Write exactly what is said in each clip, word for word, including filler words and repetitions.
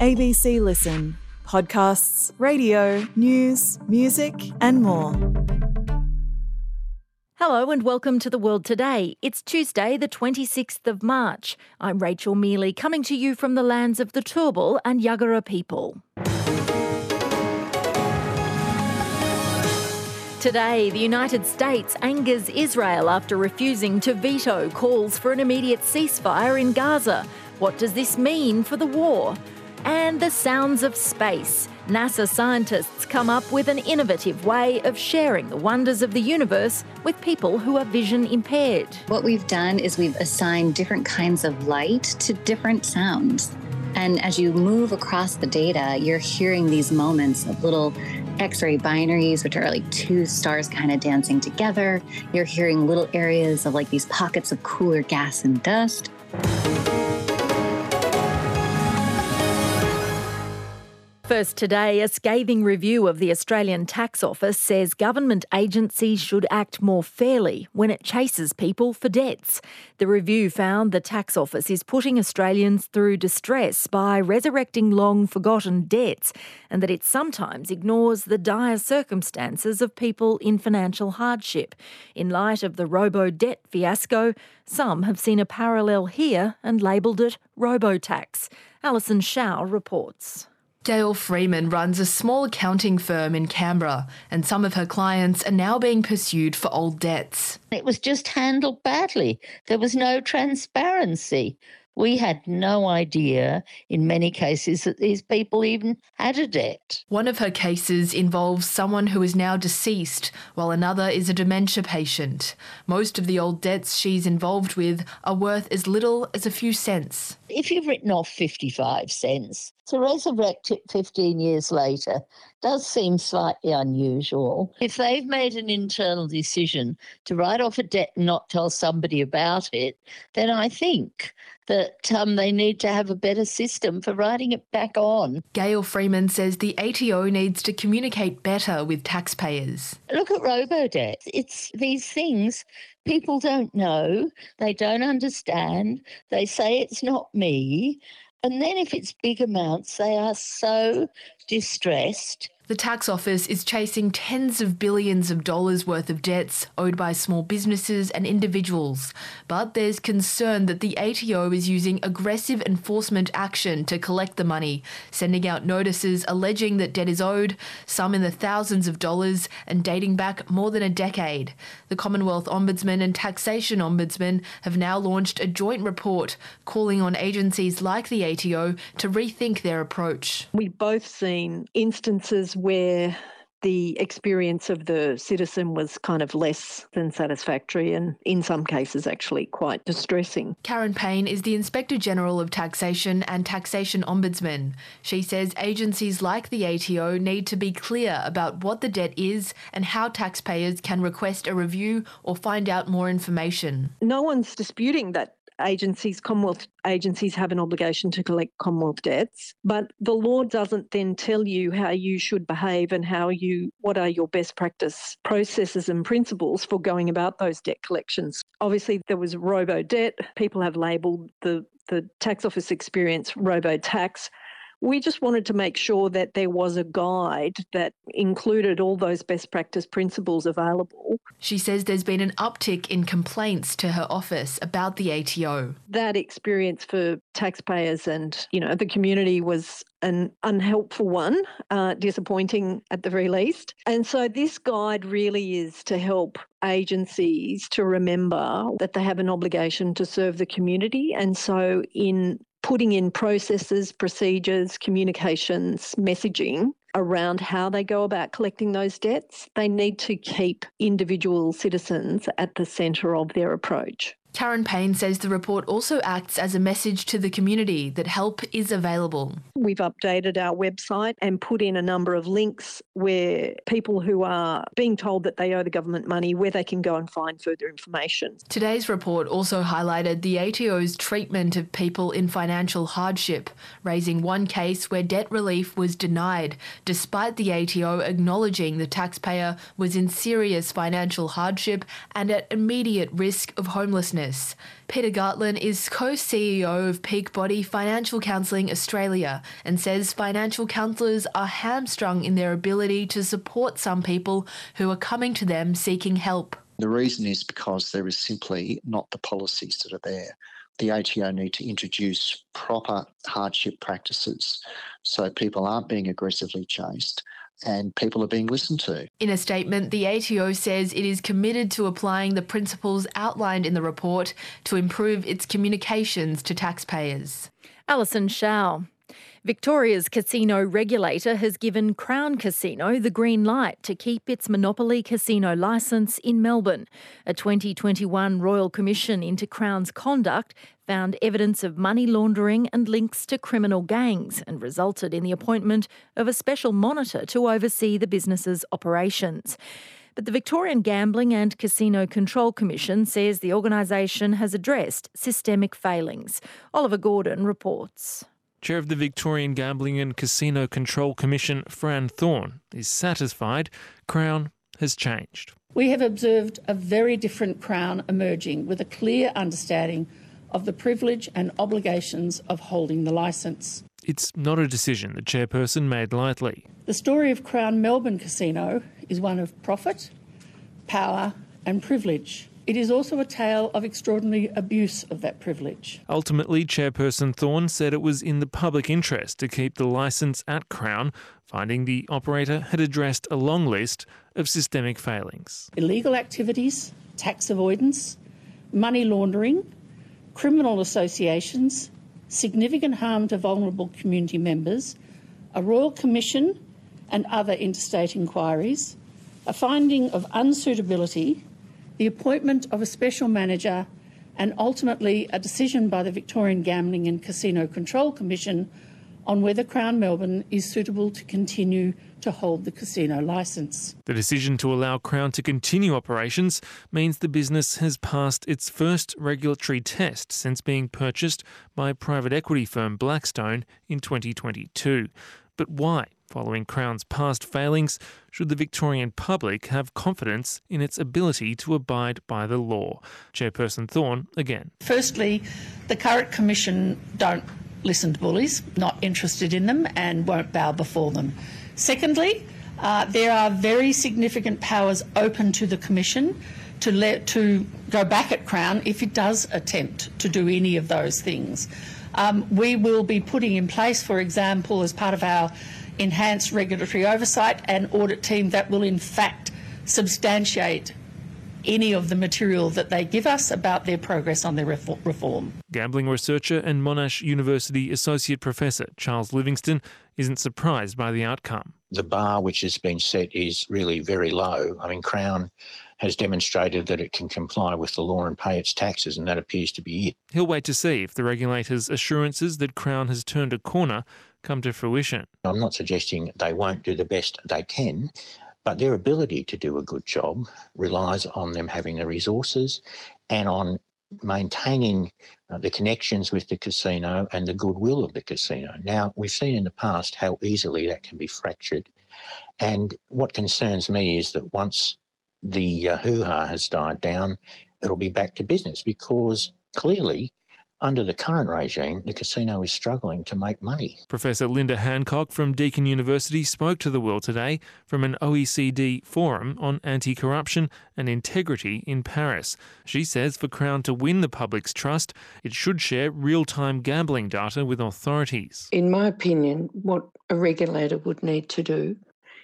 A B C Listen. Podcasts, radio, news, music and more. Hello and welcome to The World Today. It's Tuesday the twenty-sixth of March. I'm Rachel Mealy, coming to you from the lands of the Turrbal and Yagara people. Today, the United States angers Israel after refusing to veto calls for an immediate ceasefire in Gaza. What does this mean for the war? And the sounds of space. NASA scientists come up with an innovative way of sharing the wonders of the universe with people who are vision impaired. What we've done is we've assigned different kinds of light to different sounds. And as you move across the data, you're hearing these moments of little X-ray binaries, which are like two stars kind of dancing together. You're hearing little areas of like these pockets of cooler gas and dust. First today, a scathing review of the Australian Tax Office says government agencies should act more fairly when it chases people for debts. The review found the Tax Office is putting Australians through distress by resurrecting long-forgotten debts, and that it sometimes ignores the dire circumstances of people in financial hardship. In light of the robo-debt fiasco, some have seen a parallel here and labelled it robo-tax. Alison Shaw reports. Gail Freeman runs a small accounting firm in Canberra, and some of her clients are now being pursued for old debts. It was just handled badly. There was no transparency. We had no idea, in many cases, that these people even had a debt. One of her cases involves someone who is now deceased, while another is a dementia patient. Most of the old debts she's involved with are worth as little as a few cents. If you've written off fifty-five cents, to resurrect it fifteen years later does seem slightly unusual. If they've made an internal decision to write off a debt and not tell somebody about it, then I think that um, they need to have a better system for writing it back on. Gail Freeman says the A T O needs to communicate better with taxpayers. Look at robo-debt. It's these things people don't know, they don't understand, they say it's not me, and then if it's big amounts, they are so distressed. The Tax Office is chasing tens of billions of dollars worth of debts owed by small businesses and individuals. But there's concern that the A T O is using aggressive enforcement action to collect the money, sending out notices alleging that debt is owed, some in the thousands of dollars and dating back more than a decade. The Commonwealth Ombudsman and Taxation Ombudsman have now launched a joint report calling on agencies like the A T O to rethink their approach. We've both seen instances where the experience of the citizen was kind of less than satisfactory and in some cases actually quite distressing. Karen Payne is the Inspector General of Taxation and Taxation Ombudsman. She says agencies like the A T O need to be clear about what the debt is and how taxpayers can request a review or find out more information. No one's disputing that agencies, Commonwealth agencies have an obligation to collect Commonwealth debts, but the law doesn't then tell you how you should behave and how you, what are your best practice processes and principles for going about those debt collections. Obviously, there was robo-debt. People have labelled the, the tax office experience robo-tax. We just wanted to make sure that there was a guide that included all those best practice principles available. She says there's been an uptick in complaints to her office about the A T O. That experience for taxpayers and, you know, the community was an unhelpful one, uh, disappointing at the very least. And so this guide really is to help agencies to remember that they have an obligation to serve the community. And so in putting in processes, procedures, communications, messaging around how they go about collecting those debts, they need to keep individual citizens at the centre of their approach. Karen Payne says the report also acts as a message to the community that help is available. We've updated our website and put in a number of links where people who are being told that they owe the government money, where they can go and find further information. Today's report also highlighted the A T O's treatment of people in financial hardship, raising one case where debt relief was denied, despite the A T O acknowledging the taxpayer was in serious financial hardship and at immediate risk of homelessness. business. Peter Gartland is co-C E O of Peak Body Financial Counselling Australia and says financial counsellors are hamstrung in their ability to support some people who are coming to them seeking help. The reason is because there is simply not the policies that are there. The A T O need to introduce proper hardship practices so people aren't being aggressively chased and people are being listened to. In a statement, the A T O says it is committed to applying the principles outlined in the report to improve its communications to taxpayers. Alison Shao. Victoria's casino regulator has given Crown Casino the green light to keep its monopoly casino licence in Melbourne. A twenty twenty-one Royal Commission into Crown's conduct found evidence of money laundering and links to criminal gangs and resulted in the appointment of a special monitor to oversee the business's operations. But the Victorian Gambling and Casino Control Commission says the organisation has addressed systemic failings. Oliver Gordon reports. Chair of the Victorian Gambling and Casino Control Commission, Fran Thorne, is satisfied Crown has changed. We have observed a very different Crown emerging with a clear understanding of the privilege and obligations of holding the licence. It's not a decision the chairperson made lightly. The story of Crown Melbourne Casino is one of profit, power and privilege. It is also a tale of extraordinary abuse of that privilege. Ultimately, Chairperson Thorne said it was in the public interest to keep the licence at Crown, finding the operator had addressed a long list of systemic failings. Illegal activities, tax avoidance, money laundering, criminal associations, significant harm to vulnerable community members, a Royal Commission and other interstate inquiries, a finding of unsuitability, the appointment of a special manager and ultimately a decision by the Victorian Gambling and Casino Control Commission on whether Crown Melbourne is suitable to continue to hold the casino licence. The decision to allow Crown to continue operations means the business has passed its first regulatory test since being purchased by private equity firm Blackstone in twenty twenty-two. But why, following Crown's past failings, should the Victorian public have confidence in its ability to abide by the law? Chairperson Thorne again. Firstly, the current Commission don't listen to bullies, not interested in them and won't bow before them. Secondly, uh, there are very significant powers open to the Commission to let to go back at Crown if it does attempt to do any of those things. Um, we will be putting in place, for example, as part of our enhanced regulatory oversight, an audit team that will in fact substantiate any of the material that they give us about their progress on their reform. Gambling researcher and Monash University Associate Professor Charles Livingston isn't surprised by the outcome. The bar which has been set is really very low. I mean, Crown has demonstrated that it can comply with the law and pay its taxes, and that appears to be it. He'll wait to see if the regulator's assurances that Crown has turned a corner come to fruition. I'm not suggesting they won't do the best they can, but their ability to do a good job relies on them having the resources and on maintaining uh, the connections with the casino and the goodwill of the casino. Now, we've seen in the past how easily that can be fractured. And what concerns me is that once the uh, hoo-ha has died down, it'll be back to business, because clearly, under the current regime, the casino is struggling to make money. Professor Linda Hancock from Deakin University spoke to The World today from an O E C D forum on anti-corruption and integrity in Paris. She says for Crown to win the public's trust, it should share real-time gambling data with authorities. In my opinion, what a regulator would need to do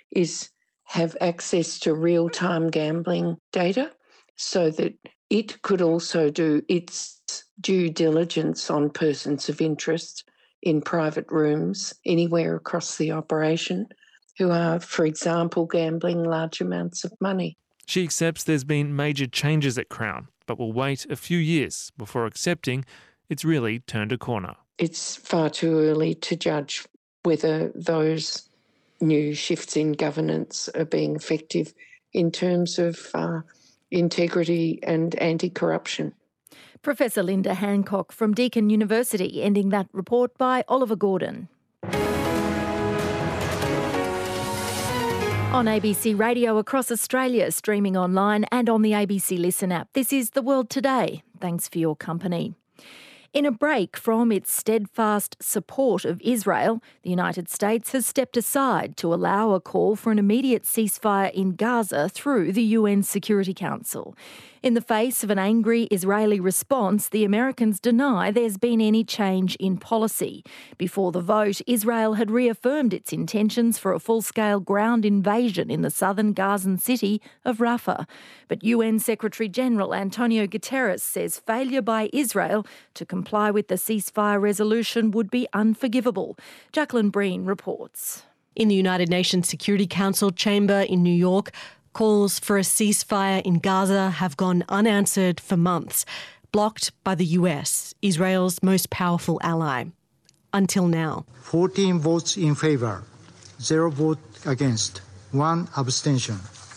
is have access to real-time gambling data so that it could also do its due diligence on persons of interest in private rooms anywhere across the operation who are, for example, gambling large amounts of money. She accepts there's been major changes at Crown, but will wait a few years before accepting it's really turned a corner. It's far too early to judge whether those new shifts in governance are being effective in terms of uh, integrity and anti-corruption. Professor Linda Hancock from Deakin University, ending that report by Oliver Gordon. On A B C Radio across Australia, streaming online and on the A B C Listen app. This is The World Today. Thanks for your company. In a break from its steadfast support of Israel, the United States has stepped aside to allow a call for an immediate ceasefire in Gaza through the U N Security Council. In the face of an angry Israeli response, the Americans deny there's been any change in policy. Before the vote, Israel had reaffirmed its intentions for a full-scale ground invasion in the southern Gazan city of Rafah. But U N Secretary-General Antonio Guterres says failure by Israel to comply with the ceasefire resolution would be unforgivable. Jacqueline Breen reports. In the United Nations Security Council chamber in New York, calls for a ceasefire in Gaza have gone unanswered for months, blocked by the U S, Israel's most powerful ally. Until now. fourteen votes in favour, zero vote against, one abstention.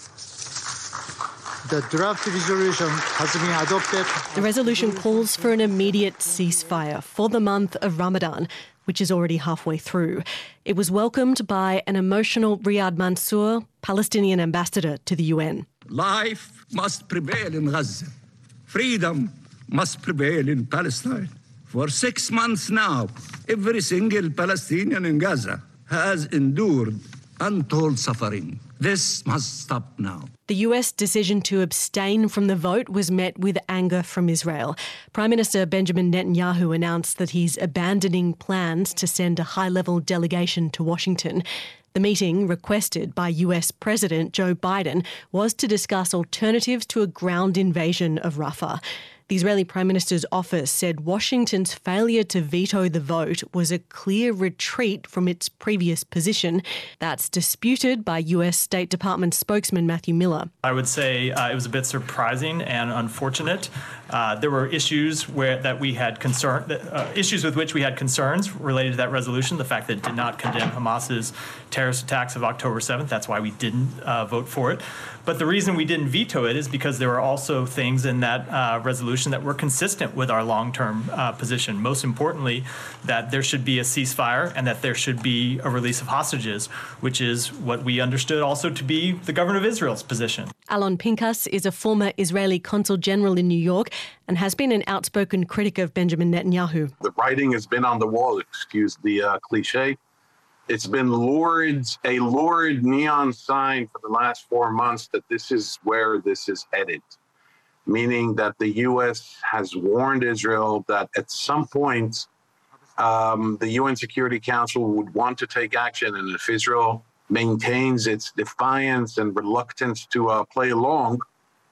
The draft resolution has been adopted. The resolution calls for an immediate ceasefire for the month of Ramadan, which is already halfway through. It was welcomed by an emotional Riyad Mansour, Palestinian ambassador to the U N. Life must prevail in Gaza. Freedom must prevail in Palestine. For six months now, every single Palestinian in Gaza has endured untold suffering. This must stop now. The U S decision to abstain from the vote was met with anger from Israel. Prime Minister Benjamin Netanyahu announced that he's abandoning plans to send a high-level delegation to Washington. The meeting, requested by U S President Joe Biden, was to discuss alternatives to a ground invasion of Rafah. The Israeli Prime Minister's office said Washington's failure to veto the vote was a clear retreat from its previous position. That's disputed by U S State Department spokesman Matthew Miller. I would say uh, it was a bit surprising and unfortunate. Uh, there were issues where that we had concern, uh, issues with which we had concerns related to that resolution. The fact that it did not condemn Hamas's terrorist attacks of October seventh. That's why we didn't uh, vote for it. But the reason we didn't veto it is because there were also things in that uh, resolution that were consistent with our long-term uh, position. Most importantly, that there should be a ceasefire and that there should be a release of hostages, which is what we understood also to be the government of Israel's position. Alon Pinkas is a former Israeli consul general in New York and has been an outspoken critic of Benjamin Netanyahu. The writing has been on the wall, excuse the uh, cliche. It's been lurid, a lurid neon sign for the last four months that this is where this is headed, meaning that the U S has warned Israel that at some point um, the U N Security Council would want to take action, and if Israel maintains its defiance and reluctance to uh, play along,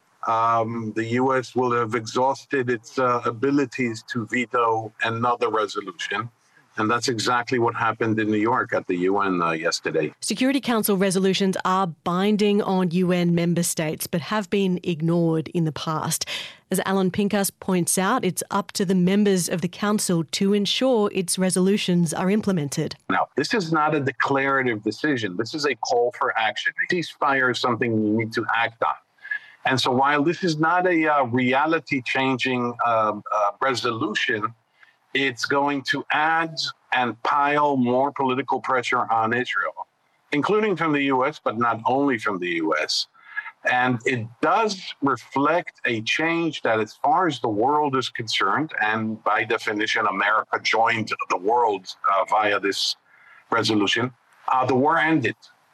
um, the U S will have exhausted its uh, abilities to veto another resolution. And that's exactly what happened in New York at the U N uh, yesterday. Security Council resolutions are binding on U N member states, but have been ignored in the past. As Alon Pinkas points out, it's up to the members of the Council to ensure its resolutions are implemented. Now, this is not a declarative decision. This is a call for action. A ceasefire is something you need to act on. And so while this is not a uh, reality-changing uh, uh, resolution, it's going to add and pile more political pressure on Israel, including from the U S, but not only from the U S. And it does reflect a change that, as far as the world is concerned, and by definition, America joined the world uh, via this resolution, uh, the war ended.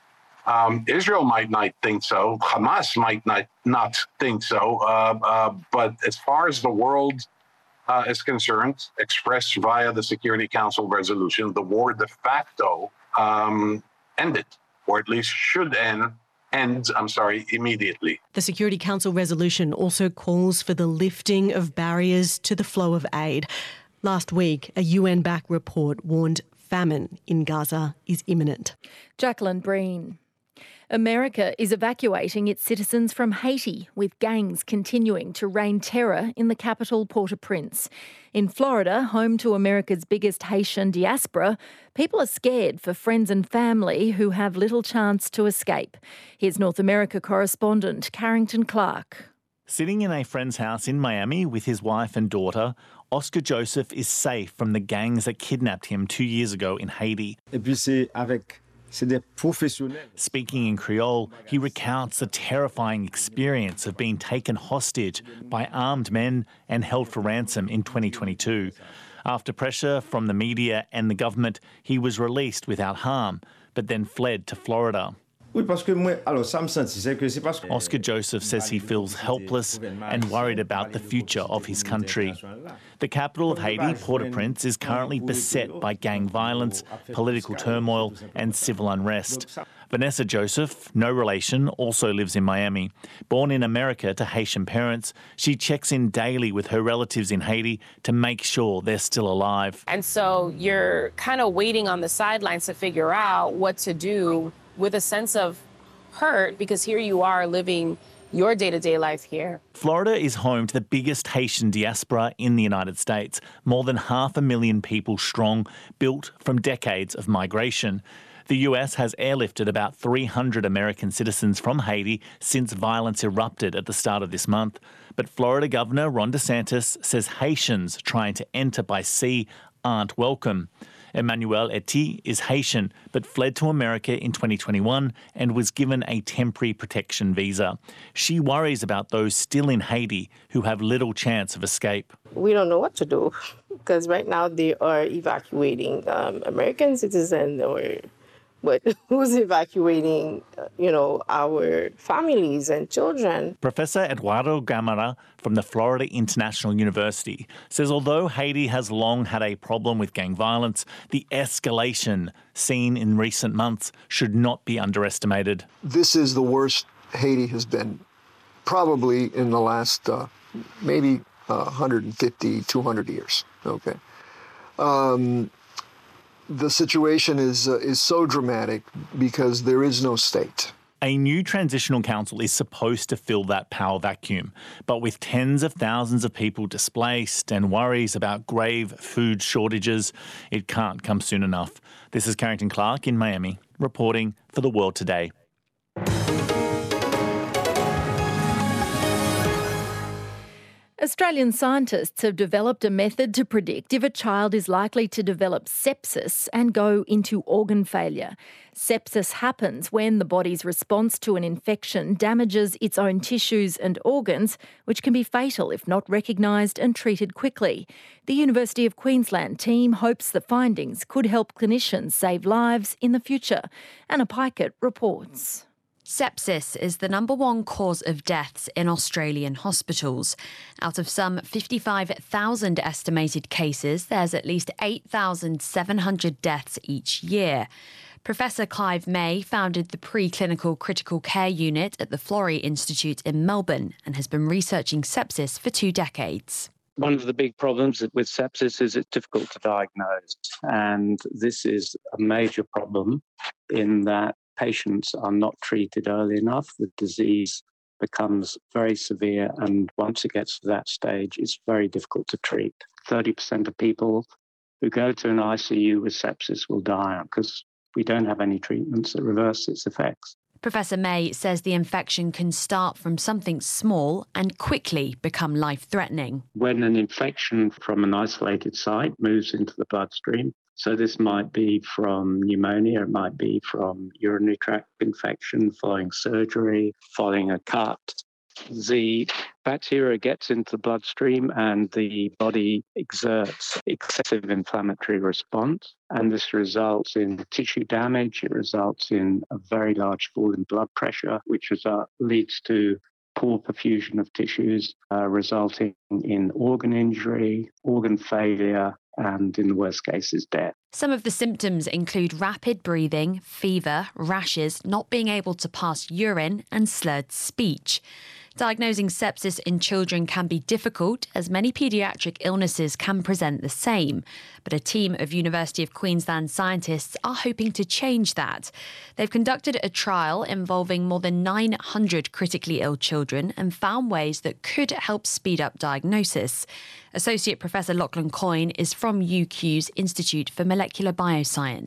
Um, Israel might not think so. Hamas might not, not think so. Uh, uh, but as far as the world Uh, is concerned, expressed via the Security Council resolution, the war de facto um, ended, or at least should end, end, I'm sorry, immediately. The Security Council resolution also calls for the lifting of barriers to the flow of aid. Last week, a U N-backed report warned famine in Gaza is imminent. Jacqueline Breen. America is evacuating its citizens from Haiti, with gangs continuing to rain terror in the capital, Port-au-Prince. In Florida, home to America's biggest Haitian diaspora, people are scared for friends and family who have little chance to escape. Here's North America correspondent Carrington Clark. Sitting in a friend's house in Miami with his wife and daughter, Oscar Joseph is safe from the gangs that kidnapped him two years ago in Haiti. Et puis c'est avec Speaking in Creole, he recounts the terrifying experience of being taken hostage by armed men and held for ransom in twenty twenty-two. After pressure from the media and the government, he was released without harm, but then fled to Florida. Oscar Joseph says he feels helpless and worried about the future of his country. The capital of Haiti, Port-au-Prince, is currently beset by gang violence, political turmoil and civil unrest. Vanessa Joseph, no relation, also lives in Miami. Born in America to Haitian parents, she checks in daily with her relatives in Haiti to make sure they're still alive. And so you're kind of waiting on the sidelines to figure out what to do with a sense of hurt, because here you are living your day-to-day life here. Florida is home to the biggest Haitian diaspora in the United States, more than half a million people strong, built from decades of migration. The U S has airlifted about three hundred American citizens from Haiti since violence erupted at the start of this month. But Florida Governor Ron DeSantis says Haitians trying to enter by sea aren't welcome. Emmanuel Eti is Haitian but fled to America in twenty twenty-one and was given a temporary protection visa. She worries about those still in Haiti who have little chance of escape. We don't know what to do because right now they are evacuating um, American citizens, or but who's evacuating, you know, our families and children? Professor Eduardo Gamara from the Florida International University says although Haiti has long had a problem with gang violence, the escalation seen in recent months should not be underestimated. This is the worst Haiti has been probably in the last uh, maybe uh, one hundred fifty, two hundred years. Okay. Um, The situation is uh, is so dramatic because there is no state. A new transitional council is supposed to fill that power vacuum, but with tens of thousands of people displaced and worries about grave food shortages, it can't come soon enough. This is Carrington Clark in Miami, reporting for The World Today. Australian scientists have developed a method to predict if a child is likely to develop sepsis and go into organ failure. Sepsis happens when the body's response to an infection damages its own tissues and organs, which can be fatal if not recognised and treated quickly. The University of Queensland team hopes the findings could help clinicians save lives in the future. Anna Pikett reports. Sepsis is the number one cause of deaths in Australian hospitals. Out of some fifty-five thousand estimated cases, there's at least eight thousand seven hundred deaths each year. Professor Clive May founded the Preclinical Critical Care Unit at the Florey Institute in Melbourne and has been researching sepsis for two decades. One of the big problems with sepsis is it's difficult to diagnose, and this is a major problem in that patients are not treated early enough. The disease becomes very severe, and once it gets to that stage, it's very difficult to treat. thirty percent of people who go to an I C U with sepsis will die because we don't have any treatments that reverse its effects. Professor May says the infection can start from something small and quickly become life-threatening. When an infection from an isolated site moves into the bloodstream, so this might be from pneumonia, it might be from urinary tract infection following surgery, following a cut. The bacteria gets into the bloodstream and the body exerts excessive inflammatory response. And this results in tissue damage. It results in a very large fall in blood pressure, which result, leads to poor perfusion of tissues, uh, resulting in organ injury, organ failure, and in the worst cases, death. Some of the symptoms include rapid breathing, fever, rashes, not being able to pass urine, and slurred speech. Diagnosing sepsis in children can be difficult, as many paediatric illnesses can present the same. But a team of University of Queensland scientists are hoping to change that. They've conducted a trial involving more than nine hundred critically ill children and found ways that could help speed up diagnosis. Associate Professor Lachlan Coyne is from U Q's Institute for Molecular Bioscience.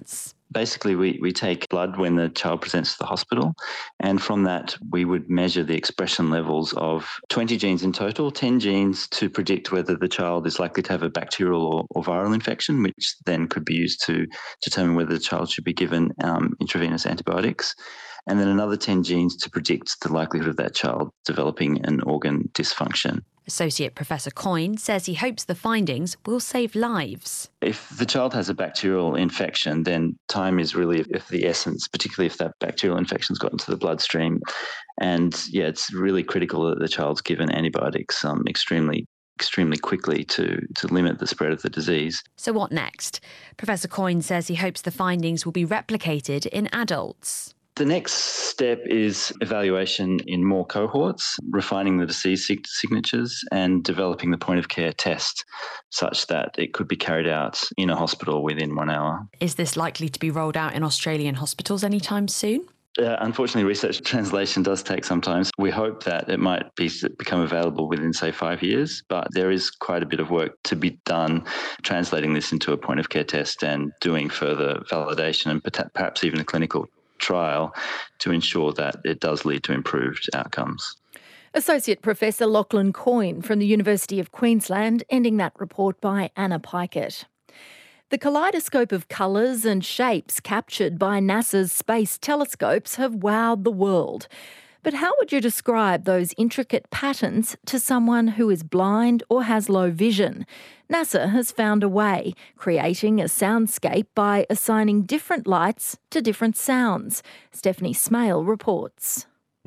Basically, we, we take blood when the child presents to the hospital, and from that we would measure the expression levels of twenty genes in total, ten genes to predict whether the child is likely to have a bacterial or, or viral infection, which then could be used to determine whether the child should be given um, intravenous antibiotics, and then another ten genes to predict the likelihood of that child developing an organ dysfunction. Associate Professor Coyne says he hopes the findings will save lives. If the child has a bacterial infection, then time is really of the essence, particularly if that bacterial infection's got into the bloodstream. And yeah, it's really critical that the child's given antibiotics um, extremely extremely quickly to, to limit the spread of the disease. So what next? Professor Coyne says he hopes the findings will be replicated in adults. The next step is evaluation in more cohorts, refining the disease signatures and developing the point of care test such that it could be carried out in a hospital within one hour. Is this likely to be rolled out in Australian hospitals anytime soon? Uh, unfortunately, research translation does take some time. We hope that it might be, become available within, say, five years, but there is quite a bit of work to be done translating this into a point of care test and doing further validation and perhaps even a clinical trial to ensure that it does lead to improved outcomes. Associate Professor Lachlan Coyne from the University of Queensland, ending that report by Anna Pikett. The kaleidoscope of colours and shapes captured by NASA's space telescopes have wowed the world. But how would you describe those intricate patterns to someone who is blind or has low vision? NASA has found a way, creating a soundscape by assigning different lights to different sounds. Stephanie Smale reports.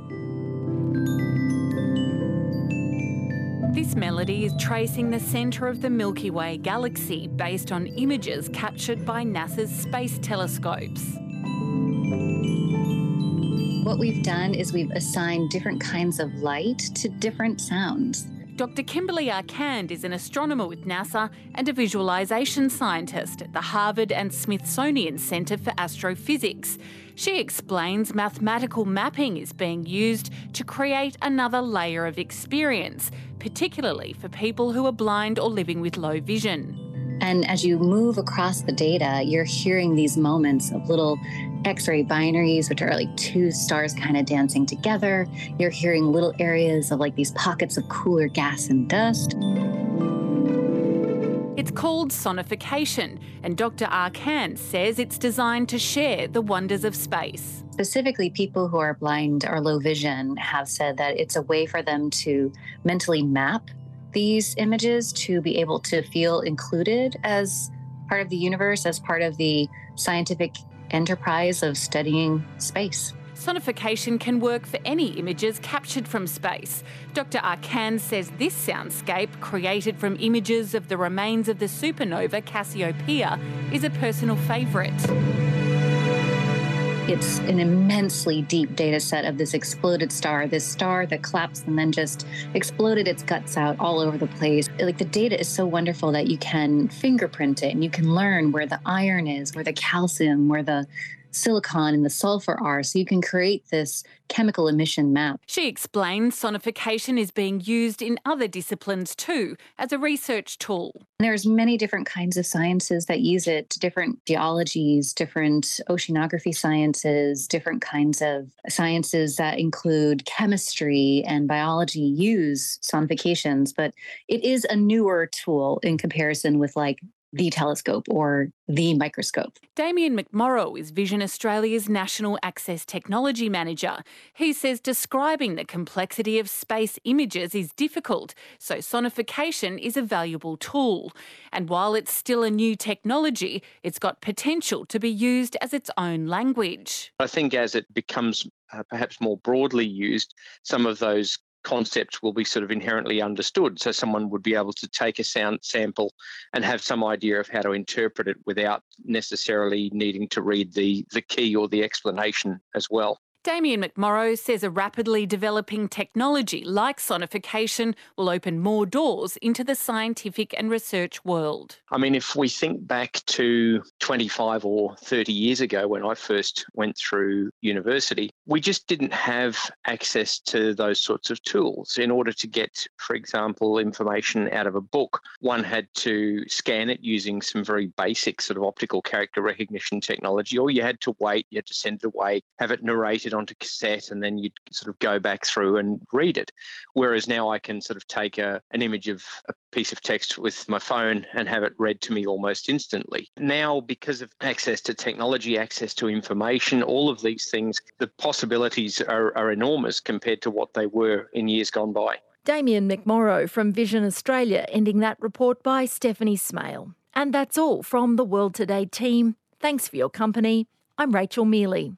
This melody is tracing the centre of the Milky Way galaxy based on images captured by NASA's space telescopes. What we've done is we've assigned different kinds of light to different sounds. Doctor Kimberly Arcand is an astronomer with NASA and a visualisation scientist at the Harvard and Smithsonian Centre for Astrophysics. She explains mathematical mapping is being used to create another layer of experience, particularly for people who are blind or living with low vision. And as you move across the data, you're hearing these moments of little X-ray binaries, which are like two stars kind of dancing together. You're hearing little areas of like these pockets of cooler gas and dust. It's called sonification, and Doctor Arcand says it's designed to share the wonders of space. Specifically, people who are blind or low vision have said that it's a way for them to mentally map these images to be able to feel included as part of the universe, as part of the scientific enterprise of studying space. Sonification can work for any images captured from space. Doctor Arcand says this soundscape, created from images of the remains of the supernova Cassiopeia, is a personal favourite. It's an immensely deep data set of this exploded star, this star that collapsed and then just exploded its guts out all over the place. Like, the data is so wonderful that you can fingerprint it and you can learn where the iron is, where the calcium, where the silicon and the sulfur are, so you can create this chemical emission map. She explains sonification is being used in other disciplines too, as a research tool. There's many different kinds of sciences that use it, different geologies, different oceanography sciences, different kinds of sciences that include chemistry and biology use sonifications, but it is a newer tool in comparison with like the telescope or the microscope. Damien McMorrow is Vision Australia's National Access Technology Manager. He says describing the complexity of space images is difficult, so sonification is a valuable tool. And while it's still a new technology, it's got potential to be used as its own language. I think as it becomes uh, perhaps more broadly used, some of those concepts will be sort of inherently understood. So someone would be able to take a sound sample and have some idea of how to interpret it without necessarily needing to read the, the key or the explanation as well. Damien McMorrow says a rapidly developing technology like sonification will open more doors into the scientific and research world. I mean, if we think back to twenty-five or thirty years ago when I first went through university, we just didn't have access to those sorts of tools. In order to get, for example, information out of a book, one had to scan it using some very basic sort of optical character recognition technology, or you had to wait, you had to send it away, have it narrated onto cassette, and then you'd sort of go back through and read it. Whereas now I can sort of take a, an image of a piece of text with my phone and have it read to me almost instantly. Now, because of access to technology, access to information, all of these things, the possibilities are, are enormous compared to what they were in years gone by. Damien McMorrow from Vision Australia, ending that report by Stephanie Smale. And that's all from the World Today team. Thanks for your company. I'm Rachel Mealy.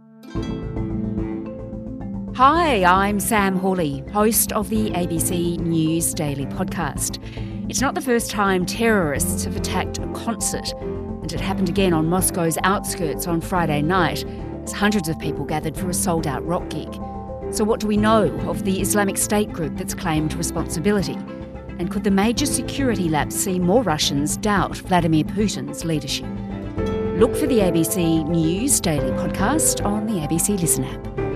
Hi, I'm Sam Hawley, host of the A B C News Daily podcast. It's not the first time terrorists have attacked a concert, and it happened again on Moscow's outskirts on Friday night as hundreds of people gathered for a sold-out rock gig. So what do we know of the Islamic State group that's claimed responsibility? And could the major security lapse see more Russians doubt Vladimir Putin's leadership? Look for the A B C News Daily podcast on the A B C Listen app.